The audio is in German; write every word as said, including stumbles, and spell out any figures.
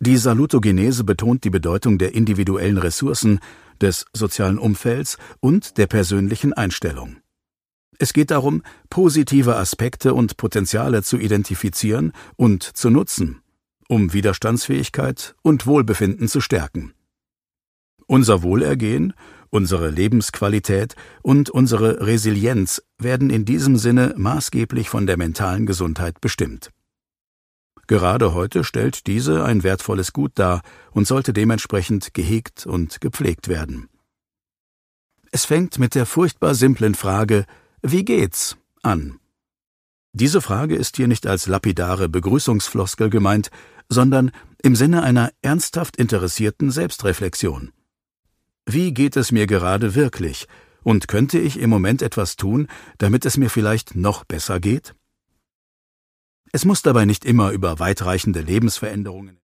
Die Salutogenese betont die Bedeutung der individuellen Ressourcen, des sozialen Umfelds und der persönlichen Einstellung. Es geht darum, positive Aspekte und Potenziale zu identifizieren und zu nutzen, um Widerstandsfähigkeit und Wohlbefinden zu stärken. Unser Wohlergehen, unsere Lebensqualität und unsere Resilienz werden in diesem Sinne maßgeblich von der mentalen Gesundheit bestimmt. Gerade heute stellt diese ein wertvolles Gut dar und sollte dementsprechend gehegt und gepflegt werden. Es fängt mit der furchtbar simplen Frage »Wie geht's?« an. Diese Frage ist hier nicht als lapidare Begrüßungsfloskel gemeint, sondern im Sinne einer ernsthaft interessierten Selbstreflexion. Wie geht es mir gerade wirklich, und könnte ich im Moment etwas tun, damit es mir vielleicht noch besser geht? Es muss dabei nicht immer über weitreichende Lebensveränderungen